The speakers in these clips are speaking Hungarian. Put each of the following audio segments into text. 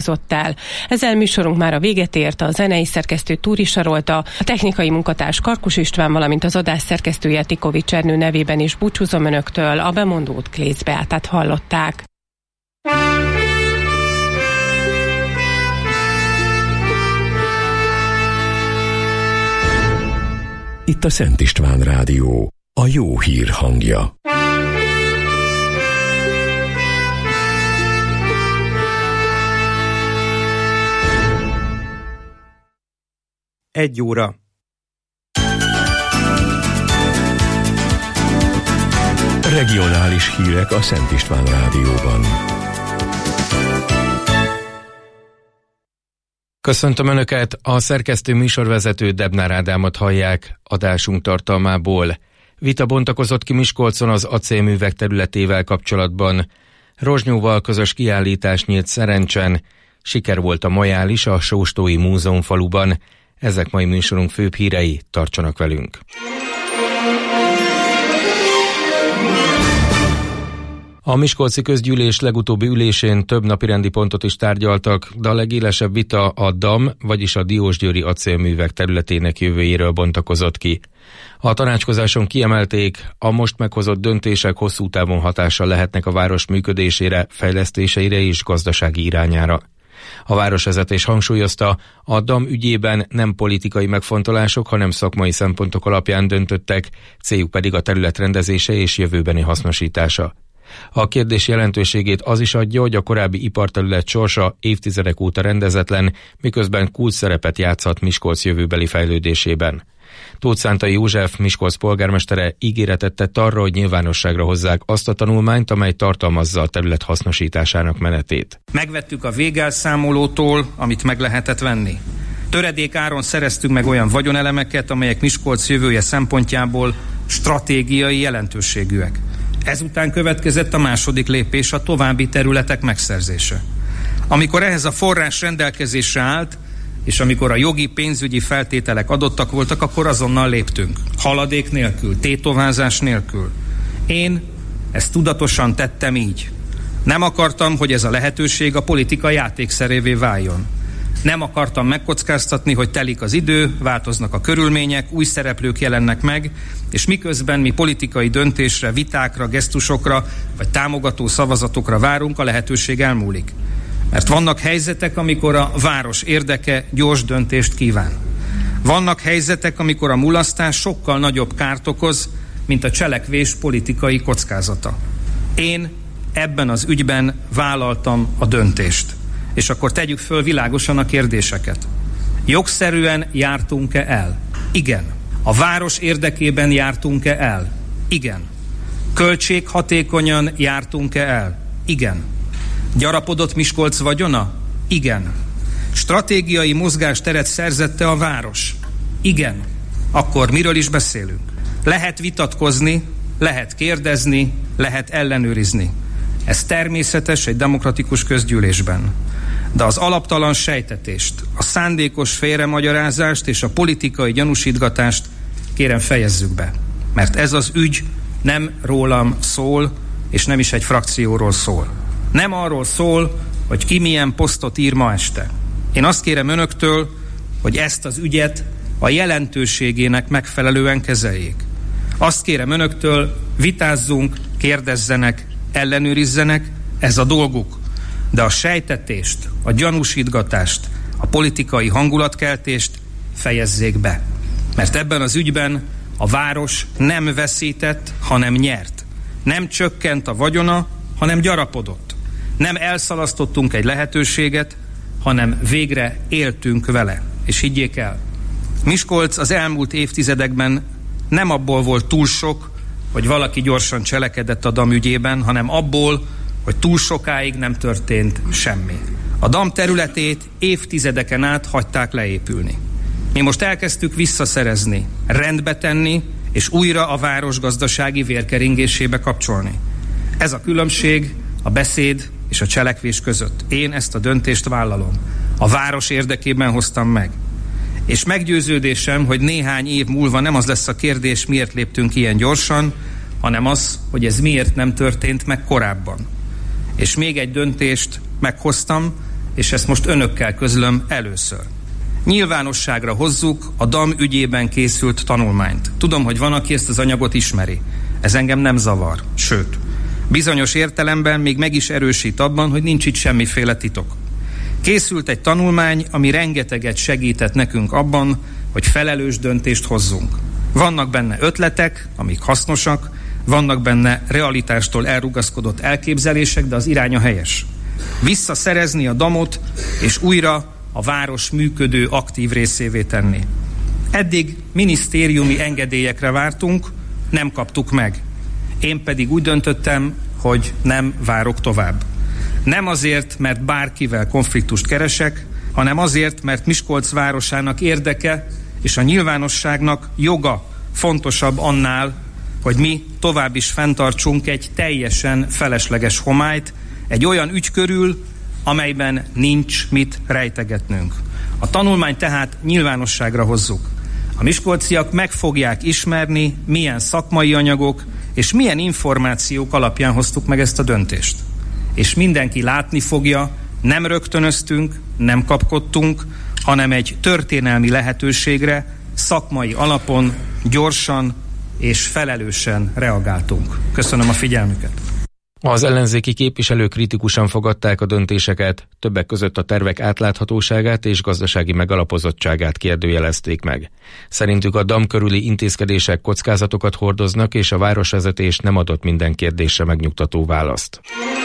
el. Ezzel műsorunk már a véget ért, a zenei szerkesztő Túri Sarolta, a technikai munkatárs Karkus István, valamint az adás szerkesztője Tikovics Ernő nevében is búcsúzom önöktől, a bemondót Klész Beátát hallották. Itt a Szent István Rádió, a jó hír hangja. Egy óra. Regionális hírek a Szent István Rádióban. Köszöntöm Önöket, a szerkesztő műsorvezető Debnár Ádámot hallják. Adásunk tartalmából. Vita bontakozott ki Miskolcon az acélművek területével kapcsolatban. Rozsnyóval közös kiállítás nyílt Szerencsen. Siker volt a majál is a Sóstói Múzeumfaluban. Ezek mai műsorunk főbb hírei, tartsanak velünk. A Miskolci Közgyűlés legutóbbi ülésén több napirendi pontot is tárgyaltak, de a legélesebb vita a DAM, vagyis a Diósgyőri acélművek területének jövőjéről bontakozott ki. A tanácskozáson kiemelték, a most meghozott döntések hosszú távon hatással lehetnek a város működésére, fejlesztéseire és gazdasági irányára. A városvezetés hangsúlyozta, a DAM ügyében nem politikai megfontolások, hanem szakmai szempontok alapján döntöttek, céljuk pedig a terület rendezése és jövőbeni hasznosítása. A kérdés jelentőségét az is adja, hogy a korábbi iparterület sorsa évtizedek óta rendezetlen, miközben kulcs szerepet játszhat Miskolc jövőbeli fejlődésében. Tóth Szántai József, Miskolc polgármestere ígéretet tett arra, hogy nyilvánosságra hozzák azt a tanulmányt, amely tartalmazza a terület hasznosításának menetét. Megvettük a végelszámolótól, amit meg lehetett venni. Töredék áron szereztünk meg olyan vagyonelemeket, amelyek Miskolc jövője szempontjából stratégiai jelentőségűek. Ezután következett a második lépés, a további területek megszerzése. Amikor ehhez a forrás rendelkezésre állt, és amikor a jogi, pénzügyi feltételek adottak voltak, akkor azonnal léptünk. Haladék nélkül, tétovázás nélkül. Én ezt tudatosan tettem így. Nem akartam, hogy ez a lehetőség a politika játékszerévé váljon. Nem akartam megkockáztatni, hogy telik az idő, változnak a körülmények, új szereplők jelennek meg, és miközben mi politikai döntésre, vitákra, gesztusokra vagy támogató szavazatokra várunk, a lehetőség elmúlik. Mert vannak helyzetek, amikor a város érdeke gyors döntést kíván. Vannak helyzetek, amikor a mulasztás sokkal nagyobb kárt okoz, mint a cselekvés politikai kockázata. Én ebben az ügyben vállaltam a döntést. És akkor tegyük föl világosan a kérdéseket. Jogszerűen jártunk-e el? Igen. A város érdekében jártunk-e el? Igen. Költséghatékonyan jártunk-e el? Igen. Gyarapodott Miskolc vagyona? Igen. Stratégiai mozgásteret szerzette a város? Igen. Akkor miről is beszélünk? Lehet vitatkozni, lehet kérdezni, lehet ellenőrizni. Ez természetes egy demokratikus közgyűlésben. De az alaptalan sejtetést, a szándékos félremagyarázást és a politikai gyanúsítgatást kérem fejezzük be. Mert ez az ügy nem rólam szól, és nem is egy frakcióról szól. Nem arról szól, hogy ki milyen posztot ír ma este. Én azt kérem önöktől, hogy ezt az ügyet a jelentőségének megfelelően kezeljék. Azt kérem önöktől, vitázzunk, kérdezzenek, ellenőrizzenek, ez a dolguk. De a sejtetést, a gyanúsítgatást, a politikai hangulatkeltést fejezzék be. Mert ebben az ügyben a város nem veszített, hanem nyert. Nem csökkent a vagyona, hanem gyarapodott. Nem elszalasztottunk egy lehetőséget, hanem végre éltünk vele. És higgyék el, Miskolc az elmúlt évtizedekben nem abból volt túl sok, hogy valaki gyorsan cselekedett a DAM ügyében, hanem abból, hogy túl sokáig nem történt semmi. A DAM területét évtizedeken át hagyták leépülni. Mi most elkezdtük visszaszerezni, rendbe tenni, és újra a város gazdasági vérkeringésébe kapcsolni. Ez a különbség a beszéd és a cselekvés között. Én ezt a döntést vállalom. A város érdekében hoztam meg. És meggyőződésem, hogy néhány év múlva nem az lesz a kérdés, miért léptünk ilyen gyorsan, hanem az, hogy ez miért nem történt meg korábban. És még egy döntést meghoztam, és ezt most önökkel közlöm először. Nyilvánosságra hozzuk a DAM ügyében készült tanulmányt. Tudom, hogy van, aki ezt az anyagot ismeri. Ez engem nem zavar, sőt, bizonyos értelemben még meg is erősít abban, hogy nincs itt semmiféle titok. Készült egy tanulmány, ami rengeteget segített nekünk abban, hogy felelős döntést hozzunk. Vannak benne ötletek, amik hasznosak, vannak benne realitástól elrugaszkodott elképzelések, de az iránya helyes. Visszaszerezni a DAM-ot, és újra a város működő, aktív részévé tenni. Eddig minisztériumi engedélyekre vártunk, nem kaptuk meg. Én pedig úgy döntöttem, hogy nem várok tovább. Nem azért, mert bárkivel konfliktust keresek, hanem azért, mert Miskolc városának érdeke és a nyilvánosságnak joga fontosabb annál, hogy mi tovább is fenntartsunk egy teljesen felesleges homályt, egy olyan ügy körül, amelyben nincs mit rejtegetnünk. A tanulmányt tehát nyilvánosságra hozzuk. A miskolciak meg fogják ismerni, milyen szakmai anyagok és milyen információk alapján hoztuk meg ezt a döntést. És mindenki látni fogja, nem rögtönöztünk, nem kapkodtunk, hanem egy történelmi lehetőségre szakmai alapon gyorsan és felelősen reagáltunk. Köszönöm a figyelmüket! Az ellenzéki képviselők kritikusan fogadták a döntéseket, többek között a tervek átláthatóságát és gazdasági megalapozottságát kérdőjelezték meg. Szerintük a DAM körüli intézkedések kockázatokat hordoznak, és a városvezetés nem adott minden kérdésre megnyugtató választ.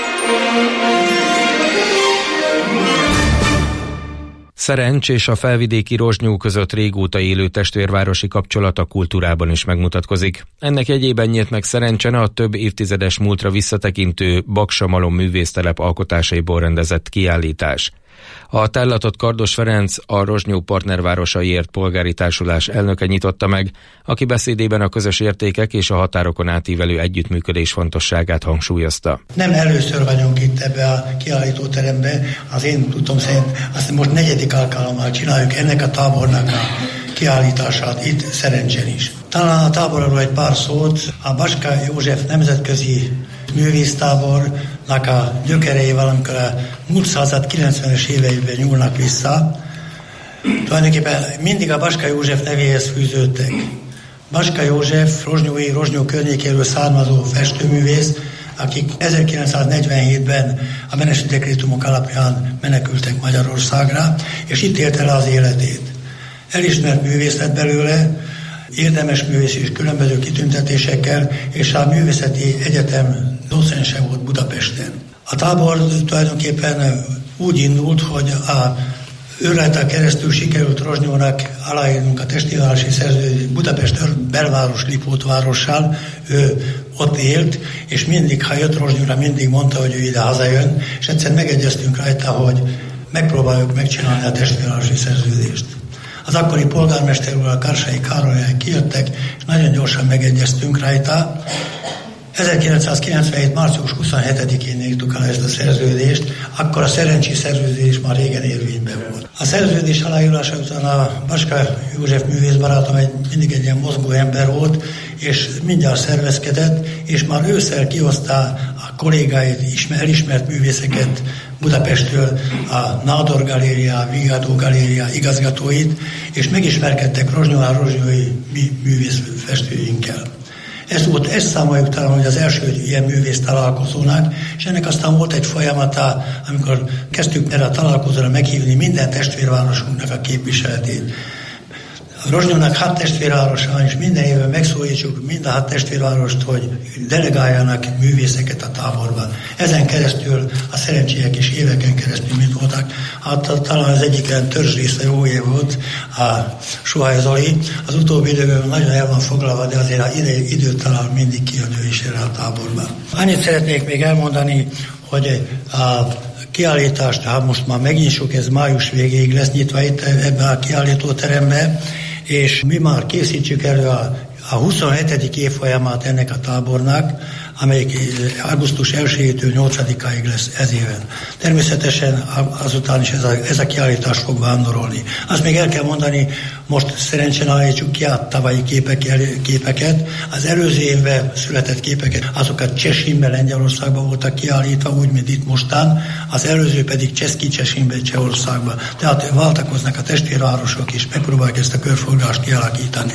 Szerencs és a felvidéki Rozsnyó között régóta élő testvérvárosi kapcsolat a kultúrában is megmutatkozik. Ennek jegyében nyílt meg Szerencsen a több évtizedes múltra visszatekintő Baksa-Malom művésztelep alkotásaiból rendezett kiállítás. A tárlatot Kardos Ferenc, a Rozsnyó partnervárosaiért polgári társulás elnöke nyitotta meg, aki beszédében a közös értékek és a határokon átívelő együttműködés fontosságát hangsúlyozta. Nem először vagyunk itt ebbe a kiállítóterembe, az én tudom szerint azt most 4. alkalommal csináljuk ennek a tábornak a kiállítását itt Szerencsen is. Talán a táborról egy pár szót. A Baska József nemzetközi művésztábornak a gyökerei valamikor a múlt század 90-es éveiben nyúlnak vissza. Tulajdonképpen mindig a Baska József nevéhez fűződtek. Baska József Rozsnyó környékéről származó festőművész, akik 1947-ben a Benesi dekrétumok alapján menekültek Magyarországra, és itt élte le az életét. Elismert művész lett belőle, érdemes művész és különböző kitüntetésekkel, és a Művészeti Egyetem docense volt Budapesten. A tábor tulajdonképpen úgy indult, hogy ő rajta keresztül sikerült Rozsnyónak aláírnunk a testvérvárosi szerződést Budapest belváros Lipótvárossal. Ő ott élt, és mindig, ha jött Rozsnyóra, mindig mondta, hogy ő ide hazajön, és egyszer megegyeztünk rajta, hogy megpróbáljuk megcsinálni a testvérvárosi szerződést. Az akkori polgármester úr, a Karsai Károly kijöttek, és nagyon gyorsan megegyeztünk rajta. 1997. március 27-én írtuk el ezt a szerződést, akkor a szerencsi szerződés már régen érvényben volt. A szerződés aláírása után a Baska József művészbarátom mindig egy ilyen mozgó ember volt, és mindjárt szervezkedett, és már ősszel kihozta a kollégáit, elismert művészeket Budapestről, a Nádor Galéria, a Vigadó Galéria igazgatóit, és megismerkedtek rozsnyói művészfestőinkkel. Ezt számoljuk talán, hogy az első ilyen művész találkozónak, és ennek aztán volt egy folyamata, amikor kezdtük erre a találkozóra meghívni minden testvérvárosunknak a képviseletét. A Rozsnyónak 6 testvérvárosa van, és minden évben megszólítsuk mind a 6 testvérvárost, hogy delegáljanak művészeket a táborban. Ezen keresztül a szerencsélyek is éveken keresztül mit voltak. Talán az egyik ilyen törzsrésze Jóé volt, a Suhály Zoli. Az utóbbi időben nagyon el van foglalva, de azért ha időt talál, mindig kijön ő is erre a táborban. Annyit szeretnék még elmondani, hogy a kiállítást, ha most már megnyissuk, ez május végéig lesz nyitva itt ebbe a kiállítóterembe, és mi már készítjük elő a a 27. évfolyamát ennek a tábornak, amelyik augusztus 1-től 8-áig lesz ez éven. Természetesen azután is ez a kiállítás fog vándorolni. Azt még el kell mondani, most szerencsén állítsuk ki a tavalyi képeket, az előző évben született képeket, azokat Csesinben, Lengyelországban voltak kiállítva, úgy, mint itt mostán, az előző pedig Csesinben, Csehországban. Tehát váltakoznak a testvérvárosok, és megpróbálják ezt a körforgást kialakítani.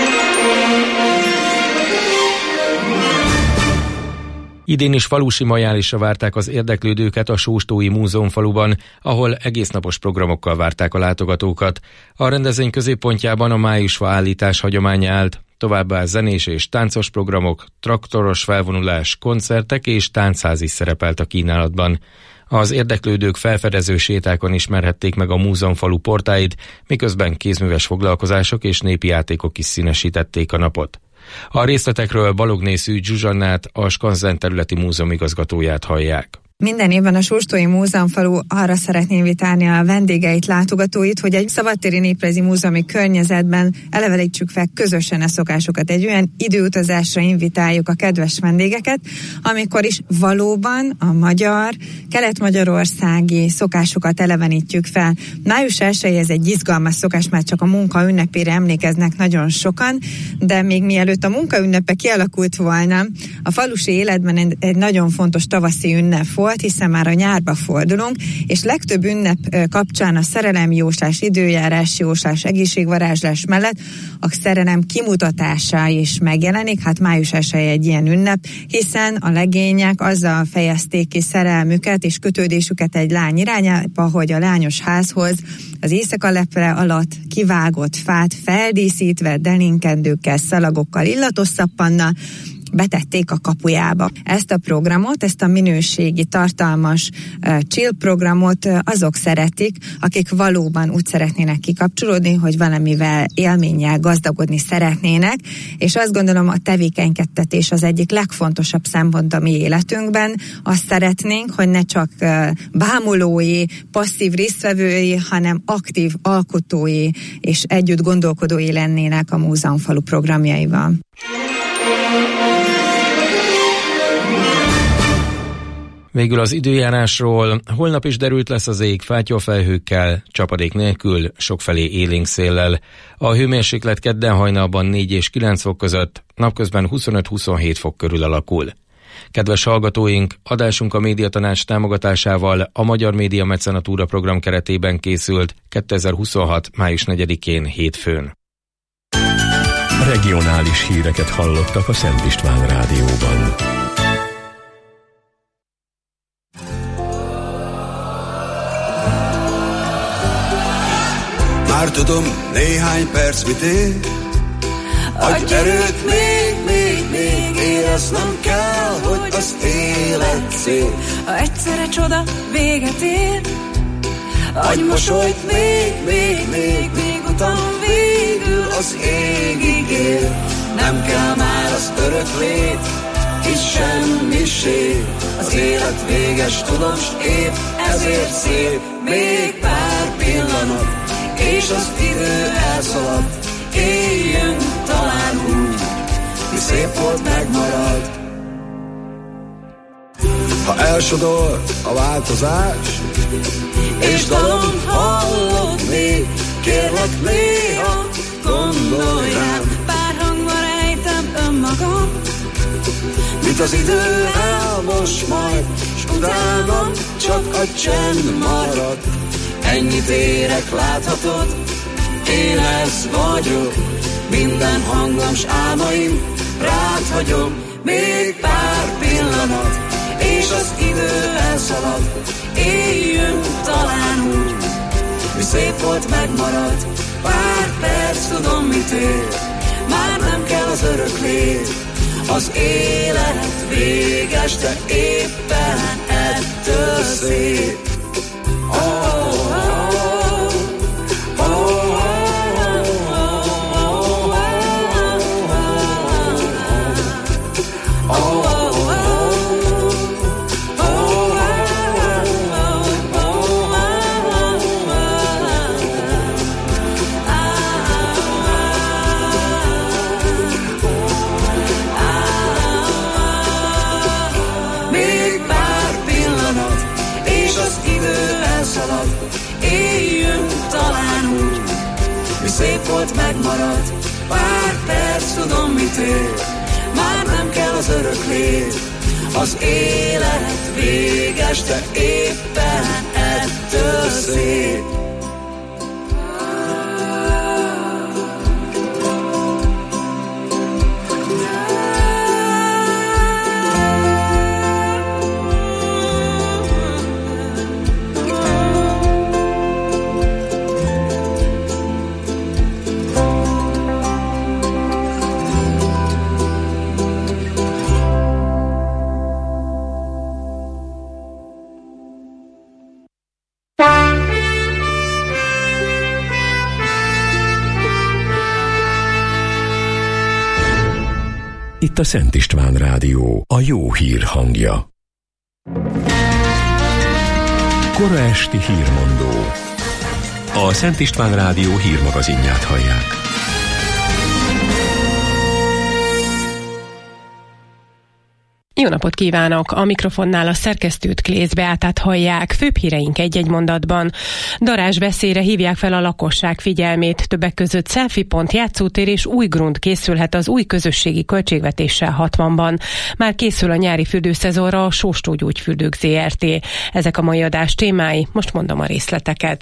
Idén is falusi majálisra várták az érdeklődőket a Sóstói Múzeumfaluban, ahol egésznapos programokkal várták a látogatókat. A rendezvény középpontjában a májusfa állítás hagyománya állt, továbbá zenés és táncos programok, traktoros felvonulás, koncertek és táncház is szerepelt a kínálatban. Az érdeklődők felfedező sétákon ismerhették meg a múzeumfalu portáit, miközben kézműves foglalkozások és népi játékok is színesítették a napot. A részletekről Balogné Szűcs Zsuzsannát, a Skanzen területi múzeum igazgatóját hallják. Minden évben a Sóstói Múzeumfalu arra szeretné invitálni a vendégeit, látogatóit, hogy egy szabadtéri néprajzi múzeumi környezetben elevenítsük fel közösen a szokásokat. Egy olyan időutazásra invitáljuk a kedves vendégeket, amikor is valóban a magyar, kelet-magyarországi szokásokat elevenítjük fel. Május 1 ez egy izgalmas szokás, mert csak a munka ünnepére emlékeznek nagyon sokan, de még mielőtt a munka ünnepe kialakult volna, a falusi életben egy nagyon fontos tavaszi ünnep volt, hiszen már a nyárba fordulunk, és legtöbb ünnep kapcsán a szerelemjóslás, időjárásjóslás, egészségvarázslás mellett a szerelem kimutatása is megjelenik. Hát május 1 egy ilyen ünnep, hiszen a legények azzal fejezték ki szerelmüket és kötődésüket egy lány irányába, hogy a lányos házhoz az éjszakalepre alatt kivágott fát feldíszítve, delinkendőkkel, szalagokkal, illatos szappannal betették a kapujába. Ezt a programot, ezt a minőségi, tartalmas chill programot azok szeretik, akik valóban úgy szeretnének kikapcsolódni, hogy valamivel, élménnyel gazdagodni szeretnének, és azt gondolom, a tevékenykedtetés az egyik legfontosabb szempont a mi életünkben. Azt szeretnénk, hogy ne csak bámulói, passzív résztvevői, hanem aktív alkotói és együtt gondolkodói lennének a Múzeumfalu programjaival. Végül az időjárásról. Holnap is derült lesz az ég fátyolfelhőkkel, csapadék nélkül, sokfelé élénk széllel. A hőmérséklet kedden hajnalban 4 és 9 fok között, napközben 25-27 fok körül alakul. Kedves hallgatóink, adásunk a Médiatanács támogatásával a Magyar Média Mecenatúra program keretében készült 2026. május 4-én hétfőn. Regionális híreket hallottak a Szent István Rádióban. Már tudom, néhány perc mit ér. Adj erőt, még éreznem kell, hogy az élet szép. Ha egyszerre csoda véget ér, adj mosolyt, még utána végül az égig ér. Nem kell már az öröklét, itt semmiség. Az élet véges, tudom, s épp ezért szép. Még pár pillanat, és az idő elszaladt. Éljünk talán úgy, mi szép volt, megmarad. Ha elsodor a változás, és dalom hallod még, kérlek néha gondolj rám. Pár hangban rejtem önmagam, mit az idő elmos majd, s utánam csak a csend marad. Ennyit érek, láthatod, én ez vagyok. Minden hangom s álmaim rád hagyom. Még pár pillanat, és az idő elszalad. Éljünk talán úgy, mi szép volt, megmarad. Pár perc, tudom mit ér, már nem kell az öröklét. Az élet véges, de éppen ettől szép. éljünk talán úgy, mi szép volt, megmarad. Pár perc, tudom mit ér, már nem kell az öröklét. Az élet véges, de éppen ettől szép. Itt a Szent István Rádió, a jó hír hangja. Kora esti hírmondó. A Szent István Rádió hírmagazinját hallják. Jó napot kívánok! A mikrofonnál a szerkesztőt, Klész Beátát hallják. Főbb híreink egy-egy mondatban. Darázsveszélyre hívják fel a lakosság figyelmét. Többek között selfie-pont, játszótér és új grund készülhet az új közösségi költségvetéssel 60-ban. Már készül a nyári fürdőszezonra a Sóstó Gyógyfürdők Zrt. Ezek a mai adás témái, most mondom a részleteket.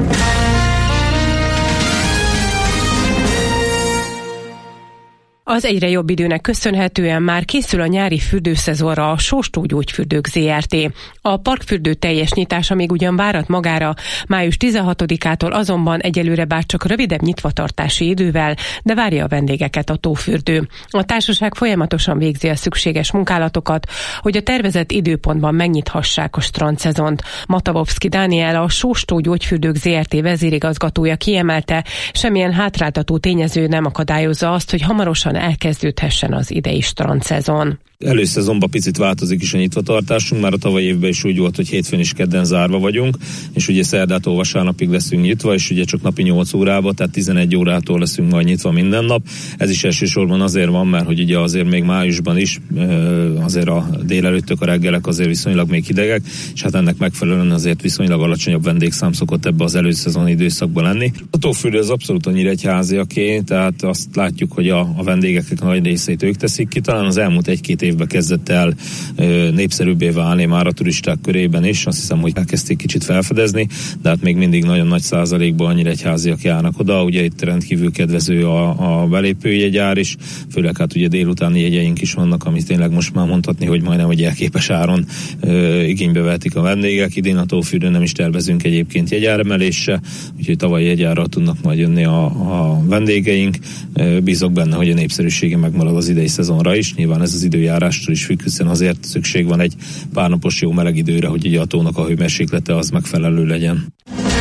Az egyre jobb időnek köszönhetően már készül a nyári fürdőszezonra a Sóstó Gyógyfürdők Zrt. A parkfürdő teljes nyitása még ugyan várat magára, május 16-ától azonban egyelőre bár csak rövidebb nyitvatartási idővel, de várja a vendégeket a tófürdő. A társaság folyamatosan végzi a szükséges munkálatokat, hogy a tervezett időpontban megnyithassák a strandszezont. Matavovszki Dániel, a Sóstó Gyógyfürdők Zrt. Vezérigazgatója kiemelte, semmilyen hátráltató tényező nem akadályozza azt, hogy hamarosan elkezdődhessen az idei strandszezon. Előszezonban picit változik is a nyitvatartásunk, már a tavalyi évben is úgy volt, hogy hétfőn is kedden zárva vagyunk, és ugye szerdától vasárnapig leszünk nyitva, és ugye csak napi 8 órába, tehát 11 órától leszünk majd nyitva minden nap. Ez is elsősorban azért van, mert hogy ugye azért még májusban is, azért a délelőttök, a reggelek azért viszonylag még hidegek, és hát ennek megfelelően azért viszonylag alacsonyabb vendégszám szokott ebbe az előszezon időszakban lenni. A tófürdő az abszolút a nyíregyháziaké, tehát azt látjuk, hogy a vendégek nagy részét ők teszik ki. Talán az elmúlt 1-2 évben kezdett el népszerűbbé válni már a turisták körében is. Azt hiszem, hogy elkezdték kicsit felfedezni, de hát még mindig nagyon nagy százalékban a nyíregyháziak járnak oda. Ugye itt rendkívül kedvező a belépőjegyár is, főleg hát ugye délutáni jegyeink is vannak, amit tényleg most már mondhatni, hogy majdnem hogy elképes áron igénybe vehetik a vendégek. Idén a tófürdőn nem is tervezünk egyébként jegyáremelésre, úgyhogy tavalyi jegyárral tudnak majd jönni a vendégeink. Bízok benne, hogy a népszerűsége megmarad az idei szezonra is. Nyilván ez az időjárástól is függ, hiszen azért szükség van egy pár napos jó meleg időre, hogy ugye a tónak a hőmérséklete az megfelelő legyen.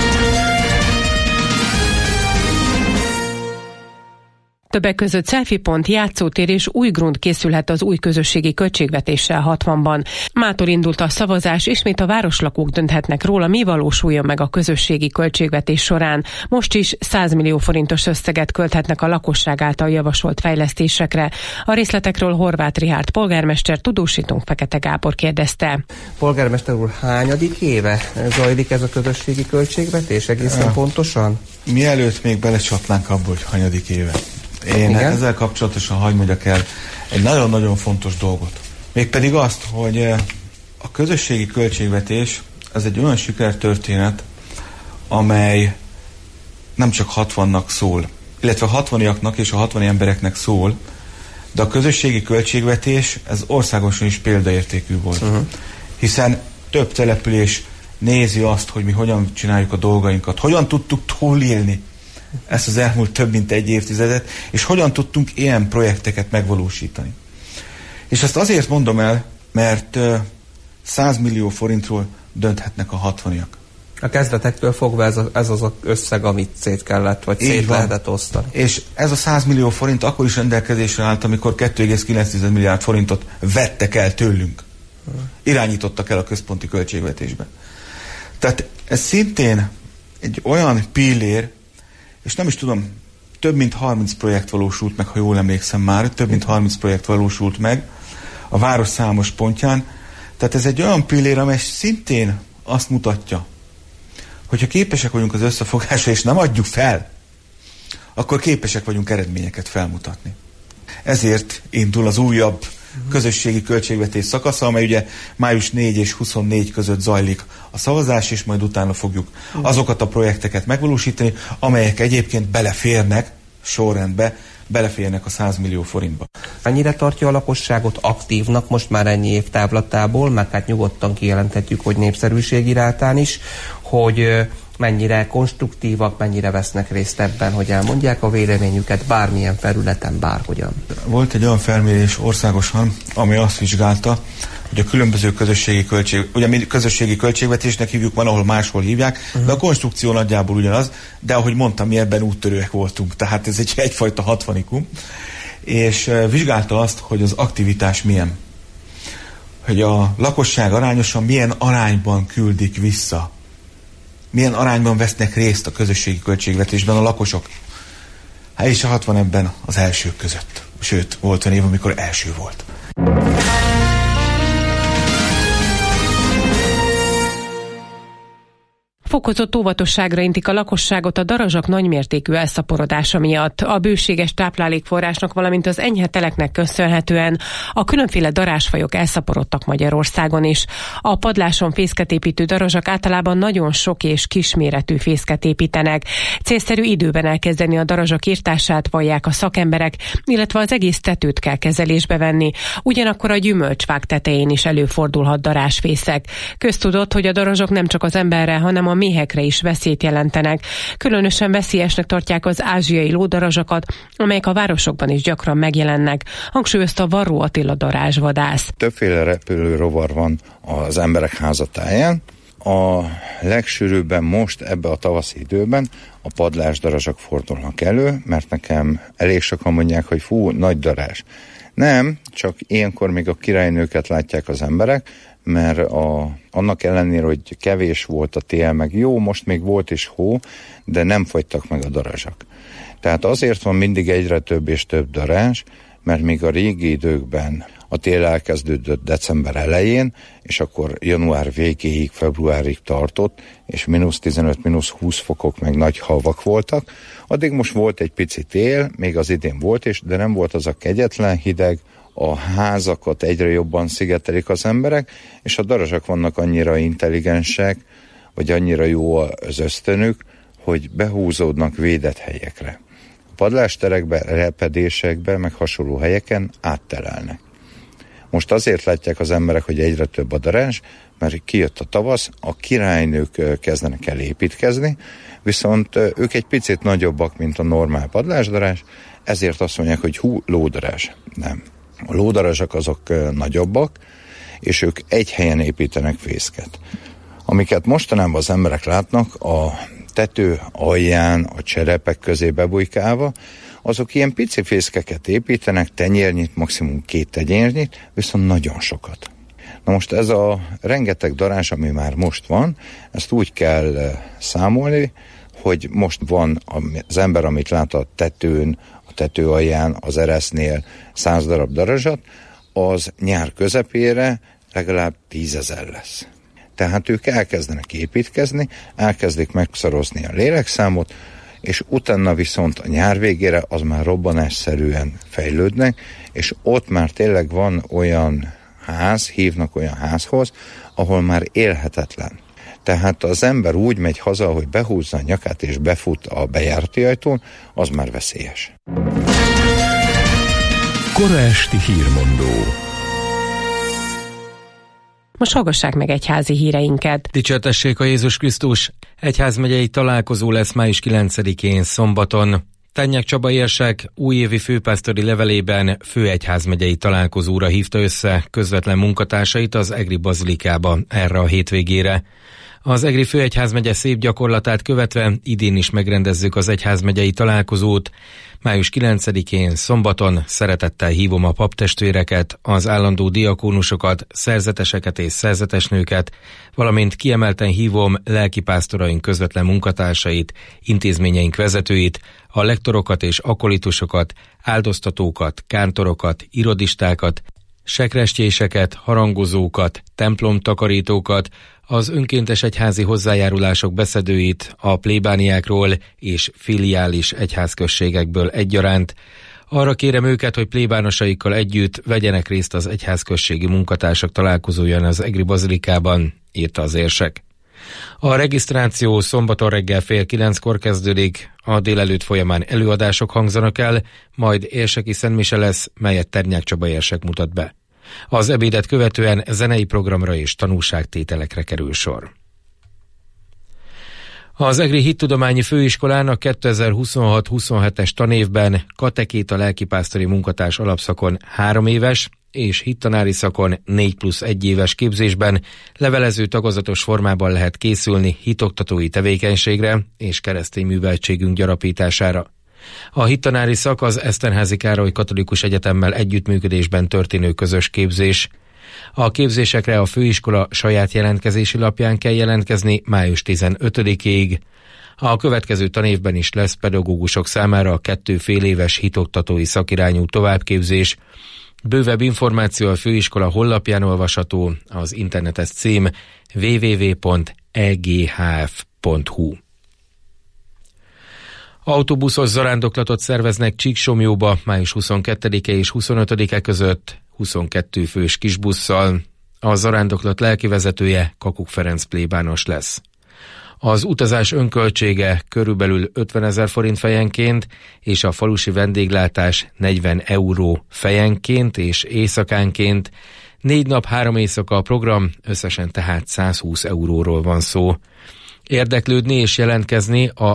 Többek között selfie-pont, játszótér és új grund készülhet az új közösségi költségvetéssel 60-ban. Mától indult a szavazás, ismét a városlakók dönthetnek róla, mi valósuljon meg a közösségi költségvetés során. Most is 100 millió forintos összeget költhetnek a lakosság által javasolt fejlesztésekre. A részletekről Horváth Rihárd polgármester, tudósítónk Fekete Gábor kérdezte. Polgármester úr, hányadik éve zajlik ez a közösségi költségvetés egészen pontosan? Mielőtt még belecsapnánk abba, hogy hanyadik éve. Én ezzel kapcsolatosan hadd mondjak el egy nagyon-nagyon fontos dolgot. Mégpedig azt, hogy a közösségi költségvetés az egy olyan sikertörténet, amely nem csak 60-nak szól, illetve a 60-iaknak és a 60-i embereknek szól, de a közösségi költségvetés ez országosan is példaértékű volt. Hiszen több település nézi azt, hogy mi hogyan csináljuk a dolgainkat, hogyan tudtuk túlélni ezt az elmúlt több mint egy évtizedet, és hogyan tudtunk ilyen projekteket megvalósítani. És ezt azért mondom el, mert 100 millió forintról dönthetnek a 60-iak. A kezdetektől fogva ez az összeg, amit szét kellett, vagy szét lehetett osztani. És ez a 100 millió forint akkor is rendelkezésre állt, amikor 2,9 milliárd forintot vettek el tőlünk. Irányítottak el a központi költségvetésbe. Tehát ez szintén egy olyan pillér, és nem is tudom, több mint 30 projekt valósult meg, ha jól emlékszem már, több mint 30 projekt valósult meg a város számos pontján. Tehát ez egy olyan pillér, amely szintén azt mutatja, Hogyha képesek vagyunk az összefogásra, és nem adjuk fel, akkor képesek vagyunk eredményeket felmutatni. Ezért indul az újabb közösségi költségvetés szakasza, amely ugye május 4 és 24 között zajlik a szavazás, és majd utána fogjuk azokat a projekteket megvalósítani, amelyek egyébként beleférnek sorrendbe, beleférnek a 100 millió forintba. Mennyire tartja a lakosságot aktívnak most már ennyi év távlatából, meg hát nyugodtan kijelenthetjük, hogy népszerűségi rátán is, hogy mennyire konstruktívak, mennyire vesznek részt ebben, hogy elmondják a véleményüket bármilyen felületen, bárhogyan. Volt egy olyan felmérés országosan, ami azt vizsgálta, hogy a különböző közösségi költségvetésnek hívjuk, van, ahol máshol hívják, de a konstrukció nagyjából ugyanaz, de ahogy mondtam, mi ebben úttörőek voltunk, tehát ez egyfajta hatvanikum, és vizsgálta azt, hogy az aktivitás milyen. Hogy a lakosság arányosan milyen arányban küldik vissza, milyen arányban vesznek részt a közösségi költségvetésben a lakosok. És a 60 ebben az elsők között. Sőt, volt olyan év, amikor első volt. Fokozott óvatosságra intik a lakosságot a darazsak nagymértékű elszaporodása miatt. A bőséges táplálékforrásnak, valamint az enyhe teleknek köszönhetően a különféle darázsfajok elszaporodtak Magyarországon is. A padláson fészket építő darazsak általában nagyon sok és kisméretű fészket építenek. Célszerű időben elkezdeni a darazsak írtását, vallják a szakemberek, illetve az egész tetőt kell kezelésbe venni. Ugyanakkor a gyümölcsfák tetején is előfordulhat darázsfészek. Köztudott, hogy a darazsak nem csak az emberre, hanem a méhekre is veszélyt jelentenek. Különösen veszélyesnek tartják az ázsiai lódarazsakat, amelyek a városokban is gyakran megjelennek, hangsúlyozta Varró Attila darázsvadász. Többféle repülő rovar van az emberek házatáján. A legsűrűbben most ebbe a tavaszi időben a padlásdarazsak fordulnak elő, mert nekem elég sokan mondják, hogy fú, nagy darázs. Nem, csak ilyenkor még a királynőket látják az emberek, mert annak ellenére, hogy kevés volt a tél, meg jó, most még volt is hó, de nem fogytak meg a darazsak. Tehát azért van mindig egyre több és több darázs, mert még a régi időkben a tél elkezdődött december elején, és akkor január végéig, februárig tartott, és -15, -20 fokok, meg nagy havak voltak. Addig most volt egy pici tél, még az idén volt is, de nem volt az a kegyetlen hideg, a házakat egyre jobban szigetelik az emberek, és a darazsak vannak annyira intelligensek, vagy annyira jó az ösztönük, hogy behúzódnak védett helyekre. A padlásterekbe, repedésekbe, meg hasonló helyeken áttelelnek. Most azért látják az emberek, hogy egyre több a darázs, mert kijött a tavasz, a királynők kezdenek el építkezni, viszont ők egy picit nagyobbak, mint a normál padlásdarázs, ezért azt mondják, hogy lódarázs. Nem. A lódarazsak azok nagyobbak, és ők egy helyen építenek fészket. Amiket mostanában az emberek látnak, a tető alján, a cserepek közé bebujkálva, azok ilyen pici fészkeket építenek, tenyérnyit, maximum 2 tenyérnyit, viszont nagyon sokat. Na most ez a rengeteg darázs, ami már most van, ezt úgy kell számolni, hogy most van az ember, amit lát a tetőn, a tető alján, az eresznél 100 darab darazsat, az nyár közepére legalább 10 000 lesz. Tehát ők elkezdenek építkezni, elkezdik megszorozni a lélekszámot, és utána viszont a nyár végére az már robbanásszerűen fejlődnek, és ott már tényleg van olyan ház, hívnak olyan házhoz, ahol már élhetetlen. Tehát az ember úgy megy haza, hogy behúzza a nyakát és befut a bejárati ajtón, az már veszélyes. Kora esti hírmondó. Most hallgassák meg egyházi híreinket. Dicsértessék a Jézus Krisztus! Egyházmegyei találkozó lesz május 9-én szombaton. Tányák Csaba érsek újévi főpásztori levelében főegyházmegyei találkozóra hívta össze közvetlen munkatársait az Egri Bazilikába erre a hétvégére. Az Egri főegyházmegye szép gyakorlatát követve idén is megrendezzük az egyházmegyei találkozót. Május 9-én szombaton szeretettel hívom a paptestvéreket, az állandó diakónusokat, szerzeteseket és szerzetesnőket, valamint kiemelten hívom lelkipásztoraink közvetlen munkatársait, intézményeink vezetőit, a lektorokat és akolitusokat, áldoztatókat, kántorokat, irodistákat, Sekrestjéseket, harangozókat, templomtakarítókat, az önkéntes egyházi hozzájárulások beszedőit a plébániákról és filiális egyházközségekből egyaránt. Arra kérem őket, hogy plébánosaikkal együtt vegyenek részt az egyházközségi munkatársak találkozóján az Egri Bazilikában, írta az érsek. A regisztráció szombaton reggel 8:30 kezdődik, a délelőtt folyamán előadások hangzanak el, majd érseki szentmise lesz, melyet Ternyák Csaba érsek mutat be. Az ebédet követően zenei programra és tanúságtételekre kerül sor. Az Egri Hittudományi Főiskolán a 2026-27-es tanévben katekéta lelkipásztori munkatárs alapszakon 3 éves és hittanári szakon 4+1 éves képzésben levelező tagozatos formában lehet készülni hitoktatói tevékenységre és keresztény műveltségünk gyarapítására. A hittanári szak az Eszterházy Károly Katolikus Egyetemmel együttműködésben történő közös képzés. A képzésekre a főiskola saját jelentkezési lapján kell jelentkezni május 15-ig. A következő tanévben is lesz pedagógusok számára 2 féléves hitoktatói szakirányú továbbképzés. Bővebb információ a főiskola honlapján olvasható, az internetes cím www.eghf.hu. Autóbuszos zarándoklatot szerveznek Csíksomlyóba május 22-e és 25-e között 22 fős kisbusszal. A zarándoklat lelkivezetője Kakuk Ferenc plébános lesz. Az utazás önköltsége körülbelül 50 000 forint fejenként, és a falusi vendéglátás 40 euró fejenként és éjszakánként. 4 nap 3 éjszaka a program, összesen tehát 120 euróról van szó. Érdeklődni és jelentkezni a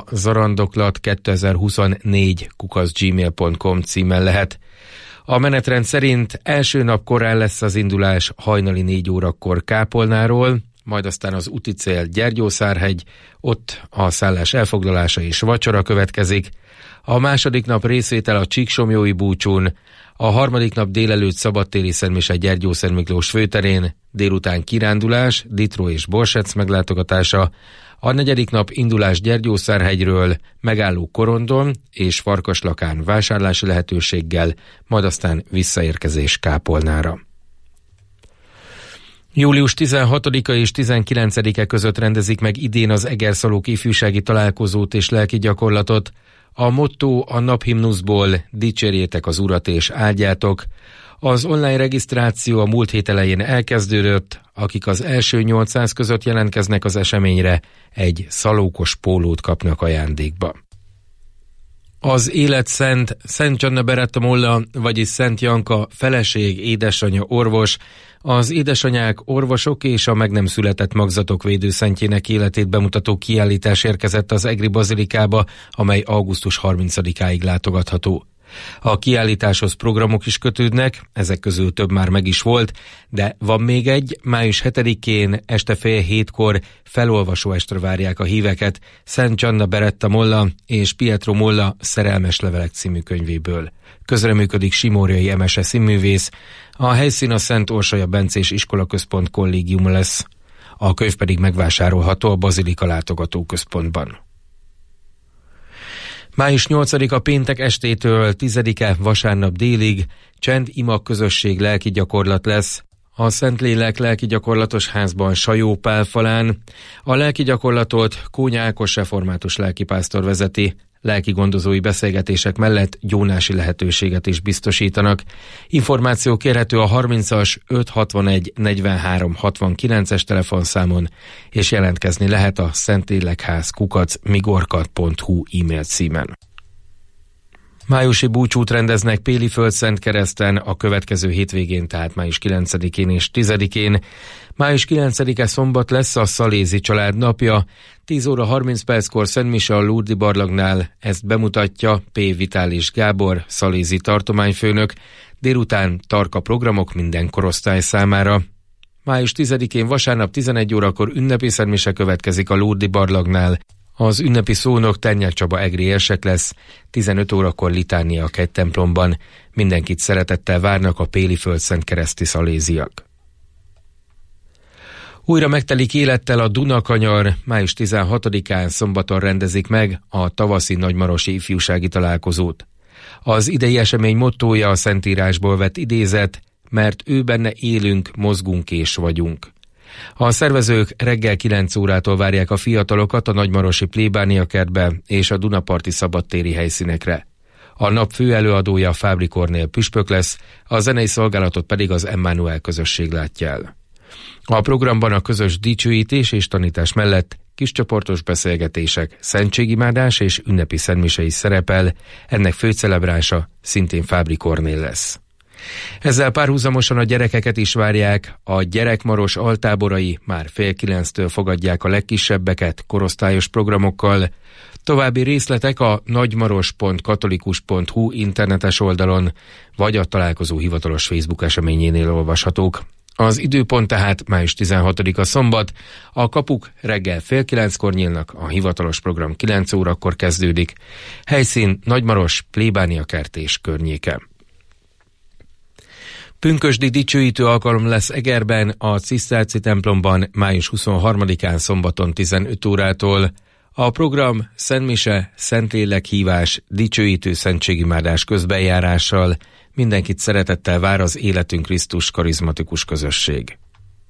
zarandoklat2024@gmail.com címen lehet. A menetrend szerint első nap korán lesz az indulás hajnali 4 órakor Kápolnáról, majd aztán az úti cél Gyergyószárhegy, ott a szállás elfoglalása és vacsora következik. A második nap részvétel a Csíksomlyói búcsún, a harmadik nap délelőtt szabadtéri szentmise Gyergyószent Miklós főterén, délután kirándulás, Ditró és Borsec meglátogatása, a negyedik nap indulás Gyergyószárhegyről, megálló Korondon és Farkaslakán vásárlási lehetőséggel, majd aztán visszaérkezés Kápolnára. Július 16-a és 19-e között rendezik meg idén az Egerszalók ifjúsági találkozót és lelki gyakorlatot. A motto a naphimnuszból: dicsérjétek az Urat és áldjátok. Az online regisztráció a múlt hét elején elkezdődött, akik az első 800 között jelentkeznek az eseményre, egy szalókos pólót kapnak ajándékba. Az élet szent, Szent Csanna Beretta Molla, vagyis Szent Janka, feleség, édesanyja, orvos, az édesanyák, orvosok és a meg nem született magzatok védőszentjének életét bemutató kiállítás érkezett az Egri Bazilikába, amely augusztus 30-áig látogatható. A kiállításhoz programok is kötődnek, ezek közül több már meg is volt, de van még egy, május 7-én este 6:30 felolvasó estre várják a híveket Szent Csanna Beretta Molla és Pietro Molla Szerelmes levelek című könyvéből. Közreműködik Simóriai Emese színművész, a helyszín a Szent Orsolya Bencés Iskolaközpont kollégium lesz. A könyv pedig megvásárolható a Bazilika látogatóközpontban. Május 8-a péntek estétől 10-e vasárnap délig csend ima közösség lelki gyakorlat lesz a Szentlélek lelki gyakorlatos házban Sajó Pál falán. A lelki gyakorlatot Kónya Ákos református lelkipásztor vezeti. Lelki gondozói beszélgetések mellett gyónási lehetőséget is biztosítanak. Információ kérhető a 30-as 561 43 69-es telefonszámon, és jelentkezni lehet a szentlélekház@migorkat.hu e-mail címen. Májusi búcsút rendeznek Péliföld-Szentkereszten a következő hétvégén, tehát május 9-én és 10-én. Május 9-e szombat lesz a Szalézi család napja. 10 óra 30 perckor szentmise a Lurdi barlangnál, ezt bemutatja P. Vitális Gábor, szalézi tartományfőnök. Délután tarka programok minden korosztály számára. Május 10-én vasárnap 11 órakor ünnepi szentmise következik a Lurdi barlangnál. Az ünnepi szónok Ternyák Csaba egri érsek lesz, 15 órakor litánia a kegytemplomban. Mindenkit szeretettel várnak a Péliföld-Szentkereszti szaléziak. Újra megtelik élettel a Dunakanyar, május 16-án szombaton rendezik meg a tavaszi nagymarosi ifjúsági találkozót. Az idei esemény mottója a Szentírásból vett idézet: mert ő benne élünk, mozgunk és vagyunk. A szervezők reggel 9 órától várják a fiatalokat a nagymarosi plébániakertbe és a Dunaparti szabadtéri helyszínekre. A nap fő előadója Fábri Kornél püspök lesz, a zenei szolgálatot pedig az Emmanuel közösség látja el. A programban a közös dicsőítés és tanítás mellett kiscsoportos beszélgetések, szentségimádás és ünnepi szentmise is szerepel, ennek főcelebrása szintén Fábri Kornél lesz. Ezzel párhuzamosan a gyerekeket is várják, a gyerekmaros altáborai már 8:30 fogadják a legkisebbeket korosztályos programokkal. További részletek a nagymaros.katolikus.hu internetes oldalon, vagy a találkozó hivatalos Facebook eseményénél olvashatók. Az időpont tehát május 16-a szombat, a kapuk reggel 8:30 nyílnak, a hivatalos program 9 órakor kezdődik. Helyszín Nagymaros, plébániakert és környéke. Pünkösdi dicsőítő alkalom lesz Egerben, a Ciszterci templomban május 23-án szombaton 15 órától. A program szentmise, szentlélekhívás, dicsőítő szentségimádás közbenjárással. Mindenkit szeretettel vár az Életünk Krisztus karizmatikus közösség.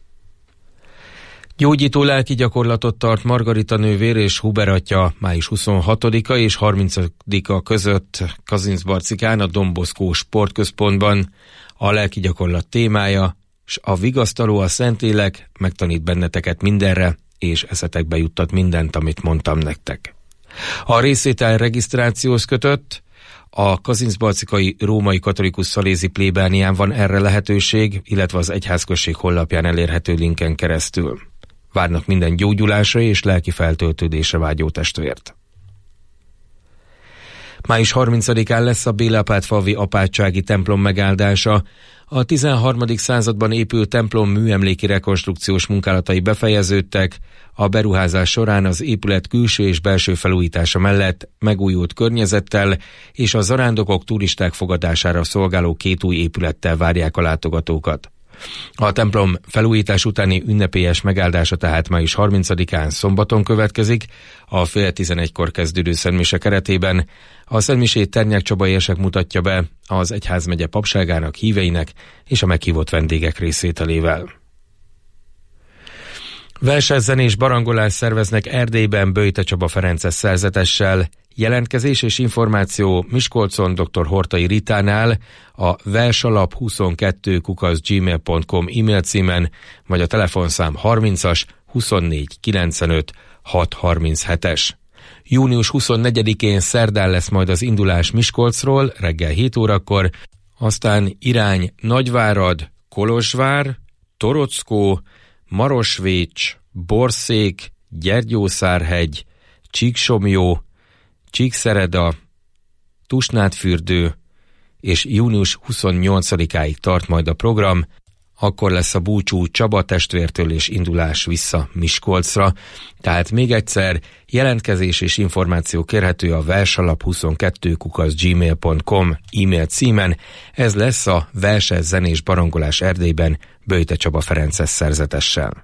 Gyógyító lelki gyakorlatot tart Margarita nővér és Huber atya május 26-a és 30-a között Kazincbarcikán a Don Bosco sportközpontban. A lelki gyakorlat témája, s a vigasztaló a Szentlélek megtanít benneteket mindenre, és eszetekbe juttat mindent, amit mondtam nektek. A részvétel regisztrációhoz kötött, a kazincbarcikai római katolikus szalézi plébánián van erre lehetőség, illetve az egyházközség honlapján elérhető linken keresztül. Várnak minden gyógyulásra és lelki feltöltődésre vágyó testvért. Május 30-án lesz a Bélapátfalvi apátsági templom megáldása. A 13. században épült templom műemléki rekonstrukciós munkálatai befejeződtek, a beruházás során az épület külső és belső felújítása mellett megújult környezettel és a zarándokok turisták fogadására szolgáló 2 új épülettel várják a látogatókat. A templom felújítás utáni ünnepélyes megáldása tehát május 30-án szombaton következik, a fél 11-kor kezdődő szentmise keretében. A szentmisét Ternyák Csaba érsek mutatja be az egyházmegye papságának, híveinek és a meghívott vendégek részvételével. Versenyzenés barangolás szerveznek Erdélyben Böjte Csaba Ferences szerzetessel. Jelentkezés és információ Miskolcon dr. Hortai Ritánál, a versalap22@gmail.com e-mail címen, vagy a telefonszám 30-as 24 95 637-es. Június 24-én szerdán lesz majd az indulás Miskolcról reggel 7 órakor, aztán irány Nagyvárad, Kolozsvár, Torockó, Marosvécs, Borszék, Gyergyószárhegy, Csíksomlyó, Csíkszereda, Tusnádfürdő, és június 28-áig tart majd a program, akkor lesz a búcsú Csaba testvértől és indulás vissza Miskolcra. Tehát még egyszer, jelentkezés és információ kérhető a versalap22@gmail.com e-mail címen. Ez lesz a versenyzenés barangolás Erdélyben Böjte Csaba Ferences szerzetessel.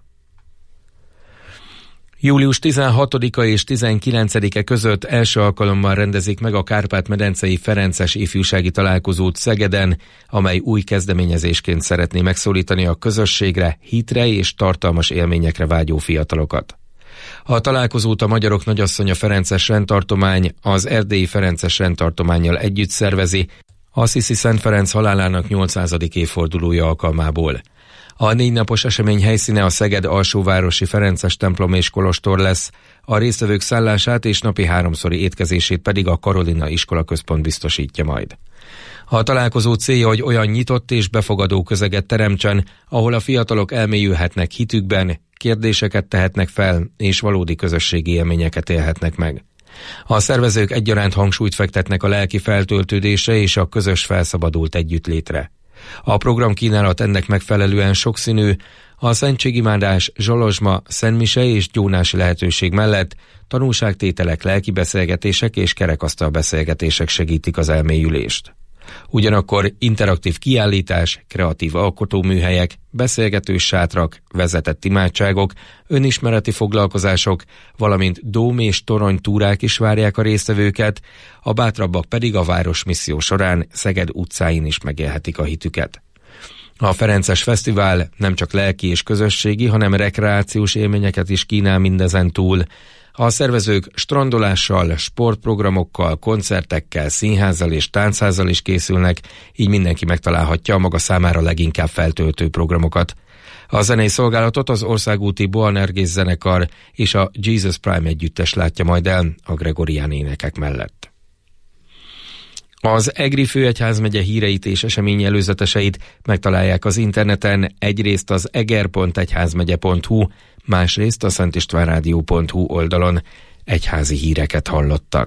Július 16-a és 19-e között első alkalommal rendezik meg a Kárpát-medencei Ferences ifjúsági találkozót Szegeden, amely új kezdeményezésként szeretné megszólítani a közösségre, hitre és tartalmas élményekre vágyó fiatalokat. A találkozót a Magyarok Nagyasszonya Ferences rendtartomány az Erdélyi Ferences rendtartománnyal együtt szervezi, Assisi Szent Ferenc halálának 800. évfordulója alkalmából. A 4 napos esemény helyszíne a Szeged alsóvárosi Ferences templom és kolostor lesz, a résztvevők szállását és napi 3-szori étkezését pedig a Karolina iskolaközpont biztosítja majd. A találkozó célja, hogy olyan nyitott és befogadó közeget teremtsen, ahol a fiatalok elmélyülhetnek hitükben, kérdéseket tehetnek fel és valódi közösségi élményeket élhetnek meg. A szervezők egyaránt hangsúlyt fektetnek a lelki feltöltődésre és a közös felszabadult együttlétre. A programkínálat ennek megfelelően sokszínű, a szentségimádás, zsolozsma, szentmise és gyónási lehetőség mellett tanulságtételek, lelki beszélgetések és kerekasztal beszélgetések segítik az elmélyülést. Ugyanakkor interaktív kiállítás, kreatív alkotóműhelyek, beszélgetős sátrak, vezetett imádságok, önismereti foglalkozások, valamint dóm és torony túrák is várják a résztvevőket, a bátrabbak pedig a városmisszió során Szeged utcáin is megélhetik a hitüket. A Ferences Fesztivál nem csak lelki és közösségi, hanem rekreációs élményeket is kínál mindezen túl. A szervezők strandolással, sportprogramokkal, koncertekkel, színházzal és táncházzal is készülnek, így mindenki megtalálhatja a maga számára leginkább feltöltő programokat. A zenei szolgálatot az országúti Boanerges zenekar és a Jesus Prime együttes látja majd el a gregorián énekek mellett. Az Egri főegyházmegye híreit és esemény előzeteseit megtalálják az interneten, egyrészt az eger.egyházmegye.hu, másrészt a szentistvánradio.hu oldalon. Egyházi híreket hallottak.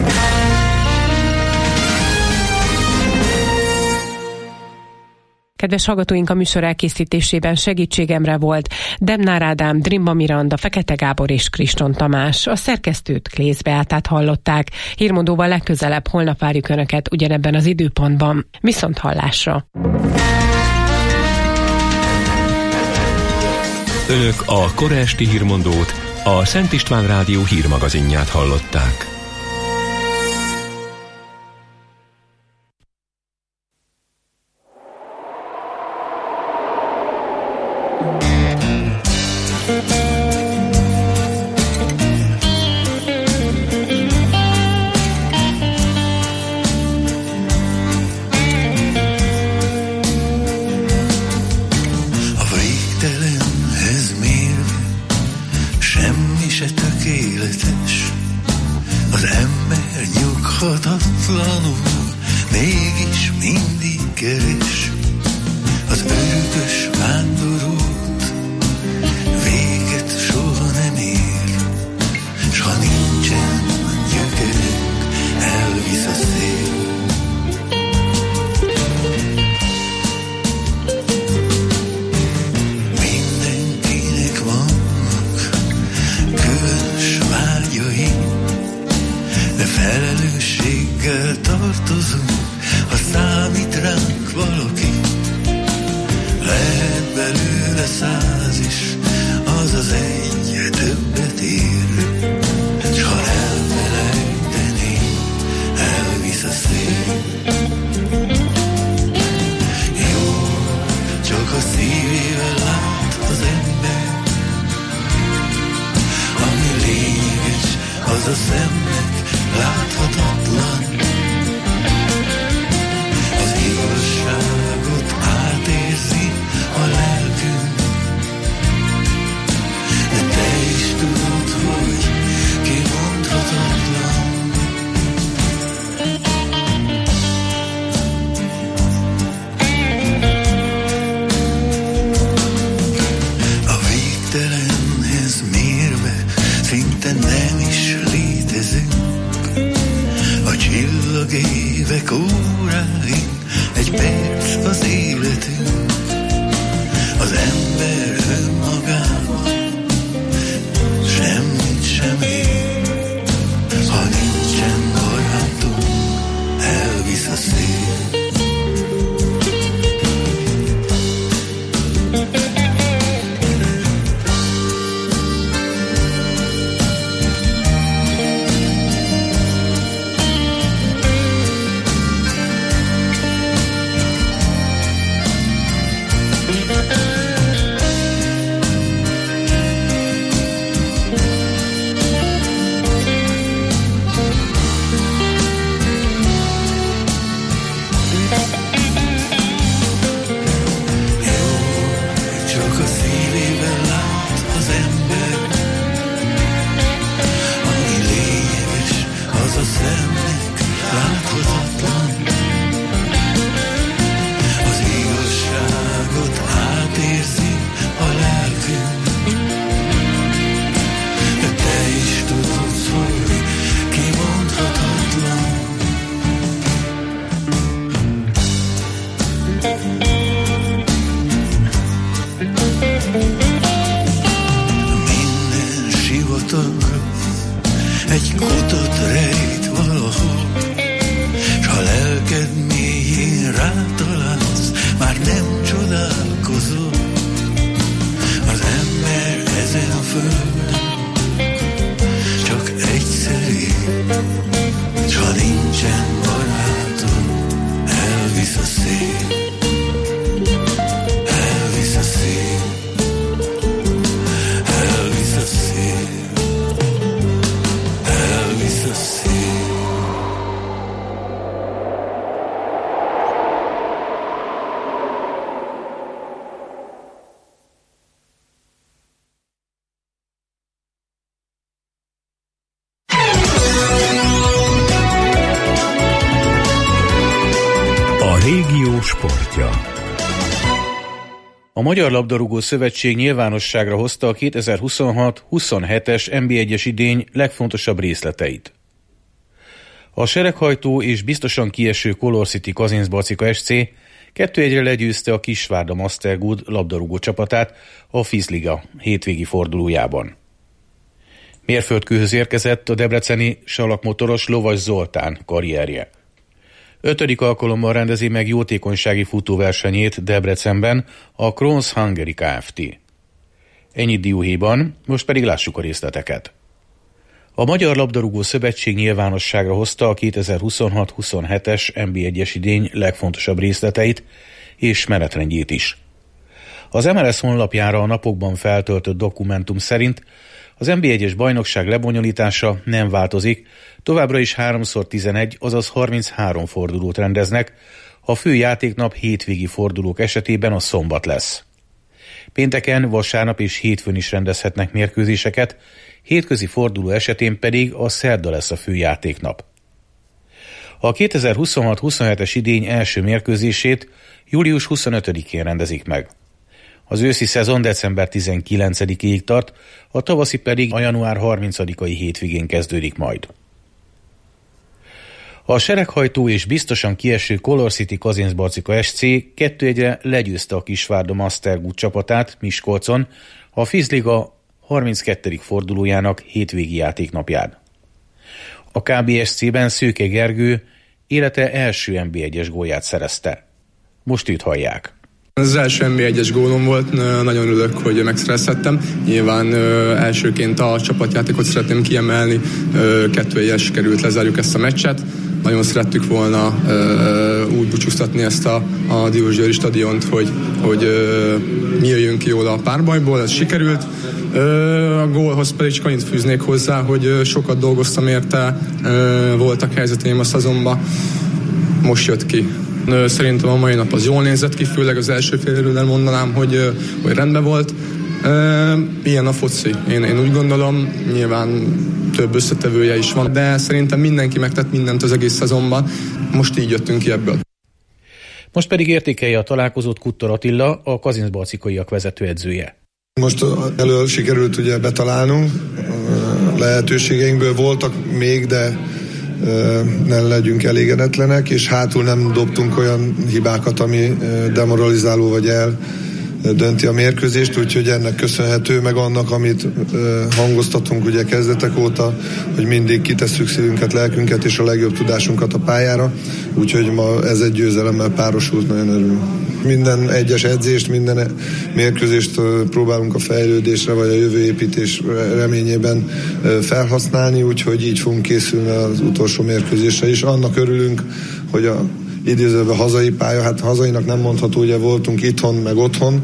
Kedves hallgatóink, a műsor elkészítésében segítségemre volt Demnár Ádám, Drimba Miranda, Fekete Gábor és Kriston Tamás. A szerkesztőt, Klész Beátát hallották. Hírmondóval legközelebb holnap várjuk Önöket ugyanebben az időpontban. Viszont hallásra! Önök a kora esti hírmondót, a Szent István Rádió hírmagazinját hallották. Egy kutat rejt valahol, s ha lelked mélyén rátalálsz, már nem csodálkozol. Az ember ezen a földön csak egyszer él, s ha nincsen barátom, elvisz a szél. régió sportja. A Magyar Labdarúgó Szövetség nyilvánosságra hozta a 2026-27-es NB1-es idény legfontosabb részleteit. A sereghajtó és biztosan kieső Color City Kazincbarcika SC 2-1-re legyőzte a Kisvárda Mastergood labdarúgó csapatát a FIS-liga hétvégi fordulójában. Mérföldkőhöz érkezett a debreceni salakmotoros Lovas Zoltán karrierje. 5. alkalommal rendezi meg jótékonysági futóversenyét Debrecenben a Kronos Hungary Kft. Ennyit dióhéjban, most pedig lássuk a részleteket. A Magyar Labdarúgó Szövetség nyilvánosságra hozta a 2026-27-es NB1-es idény legfontosabb részleteit és menetrendjét is. Az MLS honlapjára a napokban feltöltött dokumentum szerint az NB1-es bajnokság lebonyolítása nem változik, továbbra is 3x11, azaz 33 fordulót rendeznek, a fő játéknap hétvégi fordulók esetében a szombat lesz. Pénteken, vasárnap és hétfőn is rendezhetnek mérkőzéseket, hétközi forduló esetén pedig a szerda lesz a fő játéknap. A 2026-27-es idény első mérkőzését július 25-én rendezik meg. Az őszi szezon december 19-ig tart, a tavaszi pedig a január 30-ai hétvégén kezdődik majd. A sereghajtó és biztosan kieső Color City Kazincbarcika SC 2-1-re legyőzte a Kisvárda Mastergood csapatát Miskolcon a FIS-liga 32. fordulójának hétvégi játéknapján. A KBSC-ben Szőke Gergő élete első NB1-es gólját szerezte. Most őt hallják. Ez az első NB1-es gólom volt, nagyon örülök, hogy megszerezhettem. Nyilván elsőként a csapatjátékot szeretném kiemelni, 2-1-es került, lezárjuk ezt a meccset. Nagyon szerettük volna úgy búcsúztatni ezt a Diósgyőri stadiont, hogy mi jöjjünk ki jól a párbajból, ez sikerült. A gólhoz pedig csak annyit fűznék hozzá, hogy sokat dolgoztam érte, voltak helyzeteim a szezonban, most jött ki. Szerintem a mai nap az jól nézett ki, főleg az első félidőben mondanám, hogy rendben volt. Ilyen a foci. Én úgy gondolom, nyilván több összetevője is van, de szerintem mindenki megtett mindent az egész szezonban. Most így jöttünk ki ebből. Most pedig értékelje a találkozót Kuttor Attila, a kazincbarcikaiak vezetőedzője. Most elől sikerült ugye betalálnunk, lehetőségeinkből voltak még, de ne legyünk elégedetlenek, és hátul nem dobtunk olyan hibákat, ami demoralizáló vagy dönti a mérkőzést, úgyhogy ennek köszönhető, meg annak, amit hangoztatunk ugye kezdetek óta, hogy mindig kitesszük szívünket, lelkünket és a legjobb tudásunkat a pályára, úgyhogy ma ez egy győzelemmel párosult, nagyon örülünk. Minden egyes edzést, minden mérkőzést próbálunk a fejlődésre vagy a jövőépítés reményében felhasználni, úgyhogy így fogunk készülni az utolsó mérkőzésre is. Annak örülünk, hogy a idézőben hazai pálya, hát hazainak nem mondható, ugye voltunk itthon, meg otthon,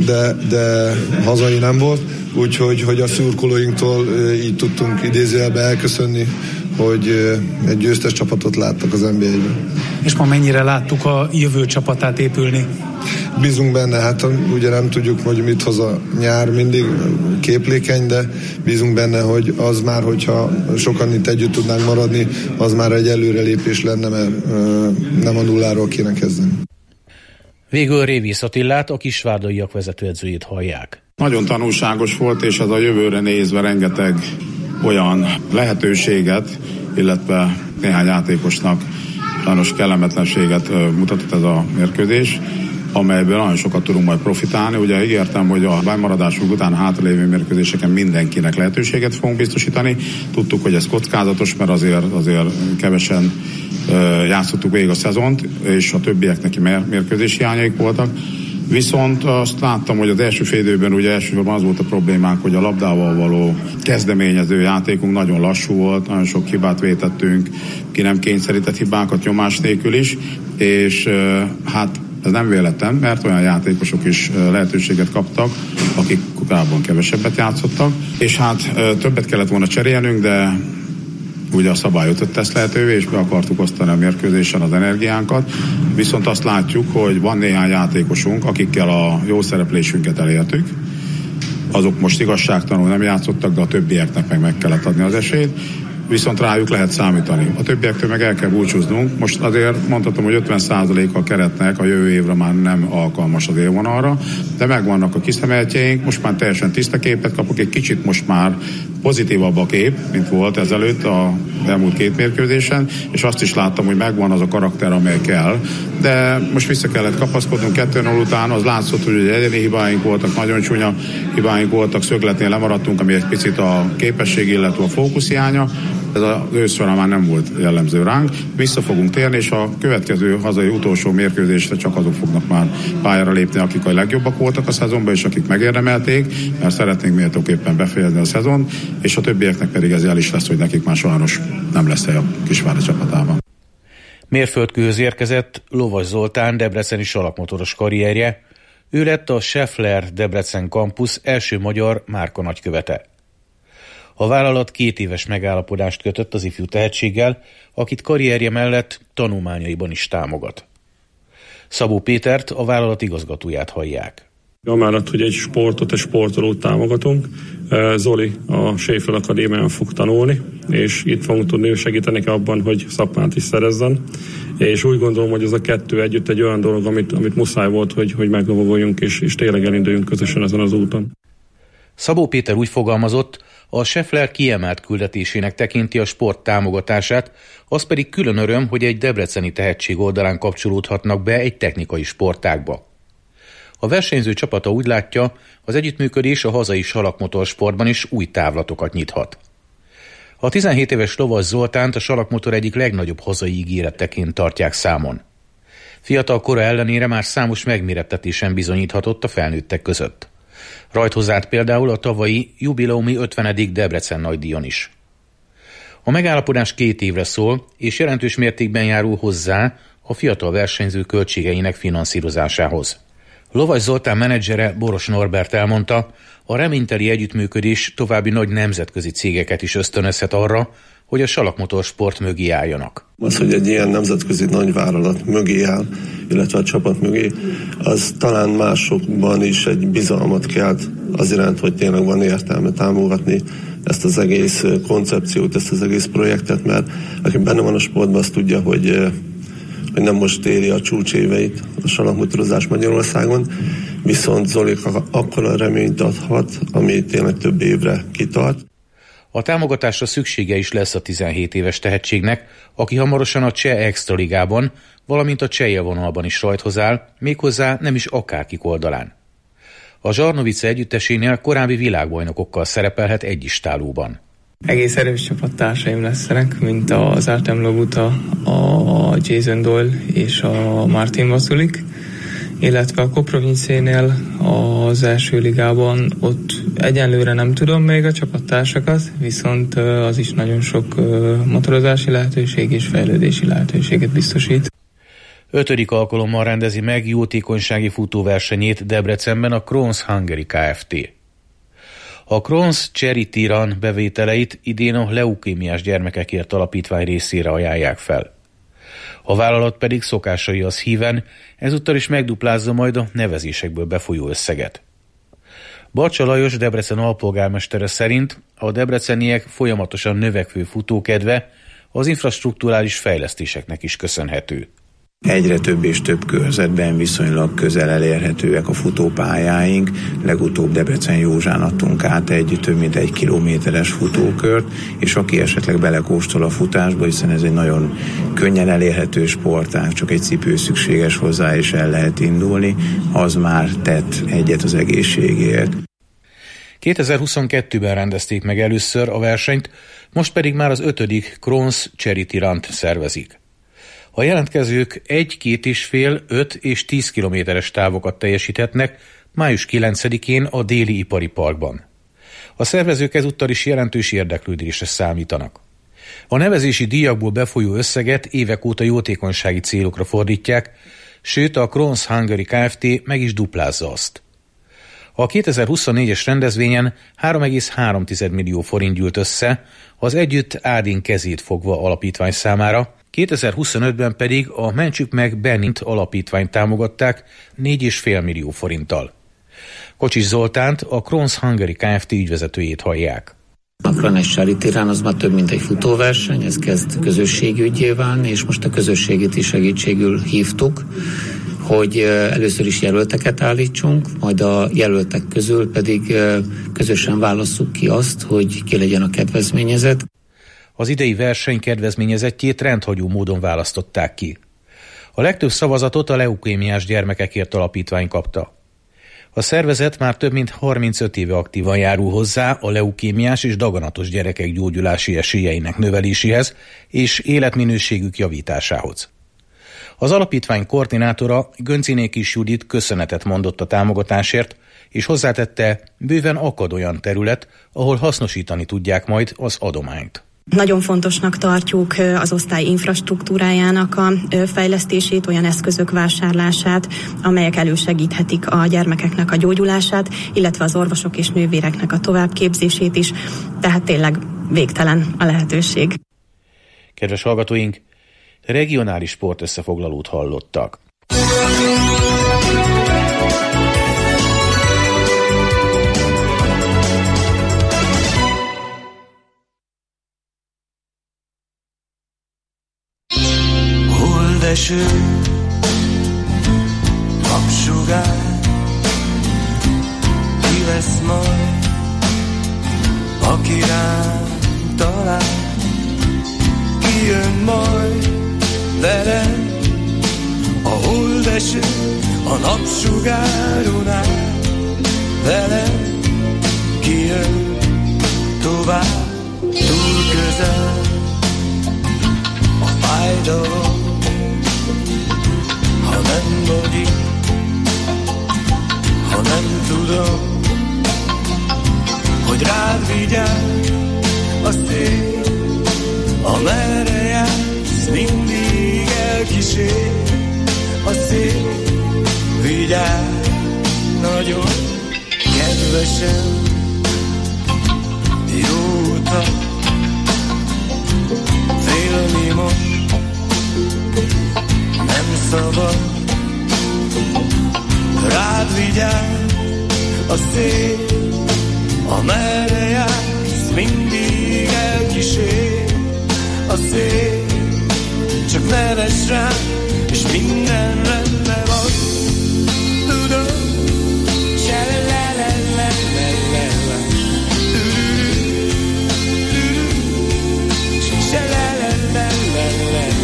de hazai nem volt, úgyhogy a szurkolóinktól így tudtunk idézőjelben elköszönni, hogy egy győztes csapatot láttak az NBA-ben. És ma mennyire láttuk a jövő csapatát épülni? Bízunk benne, hát ugye nem tudjuk, hogy mit hoz a nyár, mindig képlékeny, de bízunk benne, hogy az már, hogyha sokan itt együtt tudnánk maradni, az már egy előrelépés lenne, mert nem a nulláról kéne kezdeni. Végül Révész Attilát, a kisvárdaiak vezetőedzőjét hallják. Nagyon tanulságos volt, és az a jövőre nézve rengeteg olyan lehetőséget, illetve néhány játékosnak sajnos kellemetlenséget mutatott ez a mérkőzés, amelyből nagyon sokat tudunk majd profitálni. Ugye ígértem, hogy a bajmaradásunk után hátralévő mérkőzéseken mindenkinek lehetőséget fogunk biztosítani. Tudtuk, hogy ez kockázatos, mert azért kevesen játszottuk végig a szezont, és a többieknek mérkőzési hiányaik voltak. Viszont azt láttam, hogy az első fél időben ugye elsősorban az volt a problémánk, hogy a labdával való kezdeményező játékunk nagyon lassú volt, nagyon sok hibát vétettünk, ki nem kényszerített hibákat nyomás nélkül is, és hát ez nem véletlen, mert olyan játékosok is lehetőséget kaptak, akik korábban kevesebbet játszottak, és hát többet kellett volna cserélnünk, de ugye a szabály tett ezt lehetővé, és be akartuk osztani a mérkőzésen az energiánkat. Viszont azt látjuk, hogy van néhány játékosunk, akikkel a jó szereplésünket elértük. Azok most igazságtalanul nem játszottak, de a többieknek meg kellett adni az esélyt. viszont rájuk lehet számítani. A többiektől meg el kell búcsúznunk. Most azért mondhatom, hogy 50% a keretnek a jövő évre már nem alkalmas az élvonalra, de megvannak a kiszemeltjeink, most már teljesen tiszta képet kapok, egy kicsit most már pozitívabb a kép, mint volt ezelőtt a elmúlt 2 mérkőzésen, és azt is láttam, hogy megvan az a karakter, amely kell. De most vissza kellett kapaszkodnunk 2-0 után, az látszott, hogy egyedi hibáink voltak, nagyon csúnya hibáink voltak, szögletnél lemaradtunk, ami egy picit a képesség, illetve a fókuszhiánya. Ez az ősz során már nem volt jellemző ránk. Vissza fogunk térni, és a következő hazai utolsó mérkőzésre csak azok fognak már pályára lépni, akik a legjobbak voltak a szezonban, és akik megérdemelték, mert szeretnénk méltóképpen befejezni a szezon, és a többieknek pedig ez el is lesz, hogy nekik már sajnos nem lesz hely a Kisvárda csapatában. Mérföldkőhöz érkezett Lovas Zoltán debreceni salakmotoros karrierje. Ő lett a Schaeffler Debrecen Campus első magyar márka nagykövete. A vállalat 2 éves megállapodást kötött az ifjú tehetséggel, akit karrierje mellett tanulmányaiban is támogat. Szabó Pétert, a vállalat igazgatóját hallják. Amellett, hogy egy sportot, egy sportolót támogatunk, Zoli a Schaeffler Akadémián fog tanulni, és itt fogunk tudni segíteni abban, hogy szakmát is szerezzen. És úgy gondolom, hogy ez a 2 együtt egy olyan dolog, amit muszáj volt, hogy meglovagoljunk, és tényleg elinduljunk közösen ezen az úton. Szabó Péter úgy fogalmazott, a Schaeffler kiemelt küldetésének tekinti a sport támogatását, az pedig külön öröm, hogy egy debreceni tehetség oldalán kapcsolódhatnak be egy technikai sportágba. A versenyző csapata úgy látja, az együttműködés a hazai salakmotorsportban is új távlatokat nyithat. A 17 éves Lovas Zoltánt a salakmotor egyik legnagyobb hazai ígéreteként tartják számon. Fiatal kora ellenére már számos megmérettetésen bizonyíthatott a felnőttek között. Rajthoz állt például a tavalyi jubileumi 50. Debrecen nagydíjon is. A megállapodás 2 évre szól, és jelentős mértékben járul hozzá a fiatal versenyző költségeinek finanszírozásához. Lovas Zoltán menedzsere Boros Norbert elmondta, a reményteli együttműködés további nagy nemzetközi cégeket is ösztönözhet arra, hogy a salakmotorsport mögé álljanak. Az, hogy egy ilyen nemzetközi nagyvállalat mögé áll, illetve a csapat mögé, az talán másokban is egy bizalmat kelt az iránt, hogy tényleg van értelme támogatni ezt az egész koncepciót, ezt az egész projektet, mert aki benne van a sportban, az tudja, hogy nem most éri a csúcséveit a salakmotorozás Magyarországon, viszont Zolik akkora reményt adhat, ami tényleg több évre kitart. A támogatásra szüksége is lesz a 17 éves tehetségnek, aki hamarosan a Cseh Extraligában, valamint a cseh vonalban is rajthoz áll, méghozzá nem is akárkik oldalán. A Zsarnovice együttesénél korábbi világbajnokokkal szerepelhet egy istálóban. Egész erős csapattársaim lesznek, mint az Artem Lobuta, a Jason Doyle és a Martin Vasulik, illetve a Koprovincénél az első ligában ott egyenlőre nem tudom még a csapattársakat, viszont az is nagyon sok motorozási lehetőség és fejlődési lehetőséget biztosít. 5. alkalommal rendezi meg jótékonysági futóversenyét Debrecenben a Krones Hungary Kft. A Krones Charity Run bevételeit idén a leukémiás gyermekekért alapítvány részére ajánlják fel. A vállalat pedig szokásaihoz híven ezúttal is megduplázza majd a nevezésekből befolyó összeget. Barcsa Lajos Debrecen alpolgármestere szerint a debreceniek folyamatosan növekvő futókedve az infrastrukturális fejlesztéseknek is köszönhető. Egyre több és több körzetben viszonylag közel elérhetőek a futópályáink. Legutóbb Debrecen Józsán adtunk át egy több mint 1 kilométeres futókört, és aki esetleg belekóstol a futásba, hiszen ez egy nagyon könnyen elérhető sportág, csak egy cipő szükséges hozzá, és el lehet indulni, az már tett egyet az egészségért. 2022-ben rendezték meg először a versenyt, most pedig már az 5. Krones Charity Run-t szervezik. A jelentkezők 1, 2,5, 5 és 10 kilométeres távokat teljesíthetnek május 9-én a Déli Ipari Parkban. A szervezők ezúttal is jelentős érdeklődésre számítanak. A nevezési díjakból befolyó összeget évek óta jótékonysági célokra fordítják, sőt a Krones Hungary Kft. Meg is duplázza azt. A 2024-es rendezvényen 3,3 millió forint gyűlt össze, az Együtt Ádin kezét fogva alapítvány számára, 2025-ben pedig a Mentsük meg Benint alapítványt támogatták 4,5 millió forinttal. Kocsis Zoltánt, a Krones Hungary Kft. Ügyvezetőjét hallják. A Kranes Charity Run az már több mint egy futóverseny, ez kezd közösségi ügyé válni, és most a közösségét is segítségül hívtuk, hogy először is jelölteket állítsunk, majd a jelöltek közül pedig közösen válasszuk ki azt, hogy ki legyen a kedvezményezett. Az idei verseny kedvezményezettjét rendhagyó módon választották ki. A legtöbb szavazatot a leukémiás gyermekekért alapítvány kapta. A szervezet már több mint 35 éve aktívan járul hozzá a leukémiás és daganatos gyerekek gyógyulási esélyeinek növeléséhez és életminőségük javításához. Az alapítvány koordinátora Göncinékis Judit köszönetet mondott a támogatásért, és hozzátette, bőven akad olyan terület, ahol hasznosítani tudják majd az adományt. Nagyon fontosnak tartjuk az osztály infrastruktúrájának a fejlesztését, olyan eszközök vásárlását, amelyek elősegíthetik a gyermekeknek a gyógyulását, illetve az orvosok és nővéreknek a továbbképzését is, tehát tényleg végtelen a lehetőség. Kedves hallgatóink, regionális sportösszefoglalót hallottak. Eső, napsugár, ki lesz majd, aki rám talál, ki jön majd velem, a holdeső, a napsugáron áll, velem, ki jön tovább, túl közel, a fájdalom. Ha nem vagy itt, ha nem tudom, hogy rád vigyáz a szél, amerre jársz, mindig elkísér a szél. Vigyázz nagyon kedvesen, jó utat, félni most nem szabad, rád vigyáz a szél, amerre jársz, mindig elkísér a szél. Csak nevezz rám, és minden rendben van. Tudom, se le le le le le le, se le le le le le le.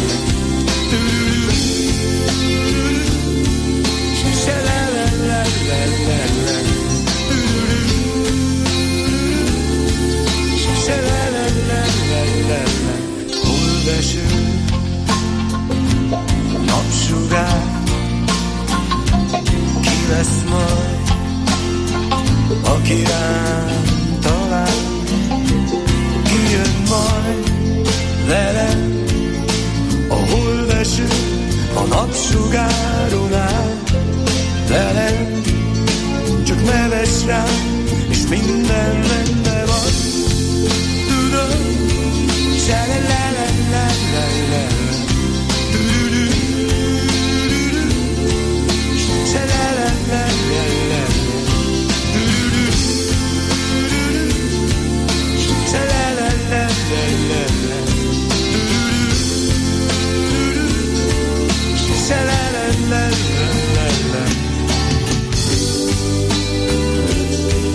Holdeső, napsugár, ki lesz majd, aki rám talál, ki jön majd velem, a holdeső, a napsugáron áll, velem, csak nevezz rám, és minden rendben van. Tudom, se le le le le le le, se le le le le le, se le le le le le le, se le le le le le le.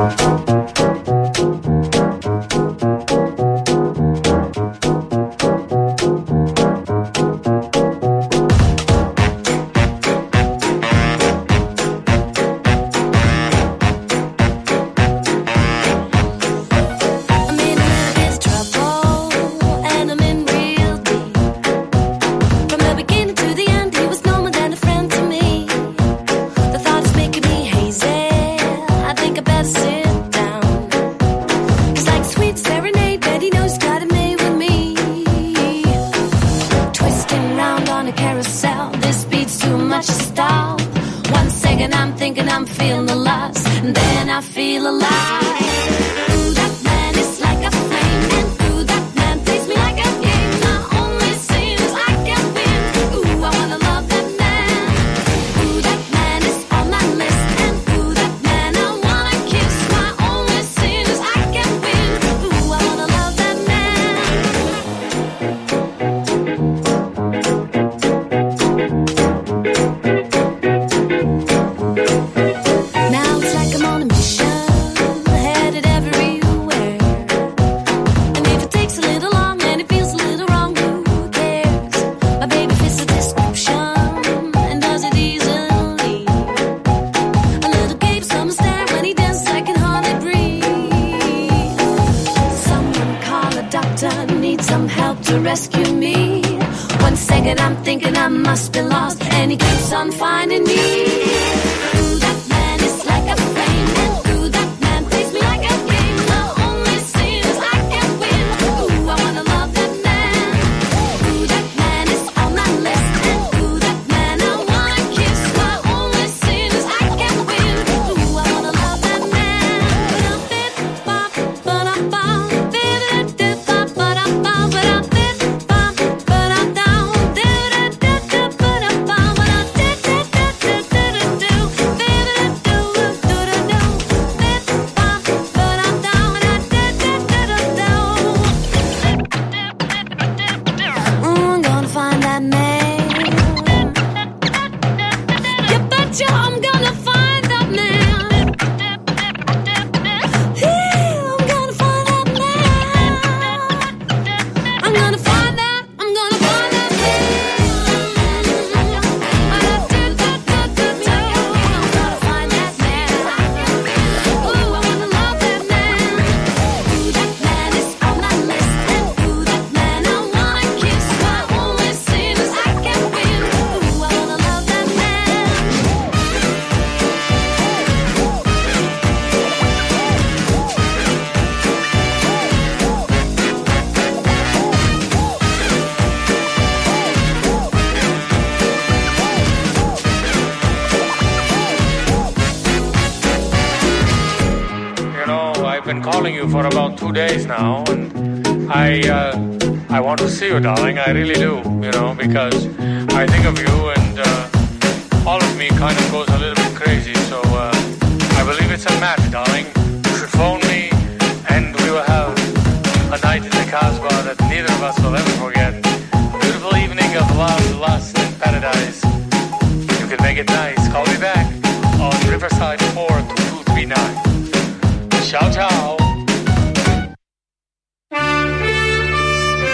For about 2 days now, and I want to see you, darling. I really do, you know, because I think of you, and all of me kind of goes a little bit crazy. So I believe it's a match, darling. You should phone me, and we will have a night in the Casbah that neither of us will ever forget. Beautiful evening of love, lust, and paradise. You can make it nice.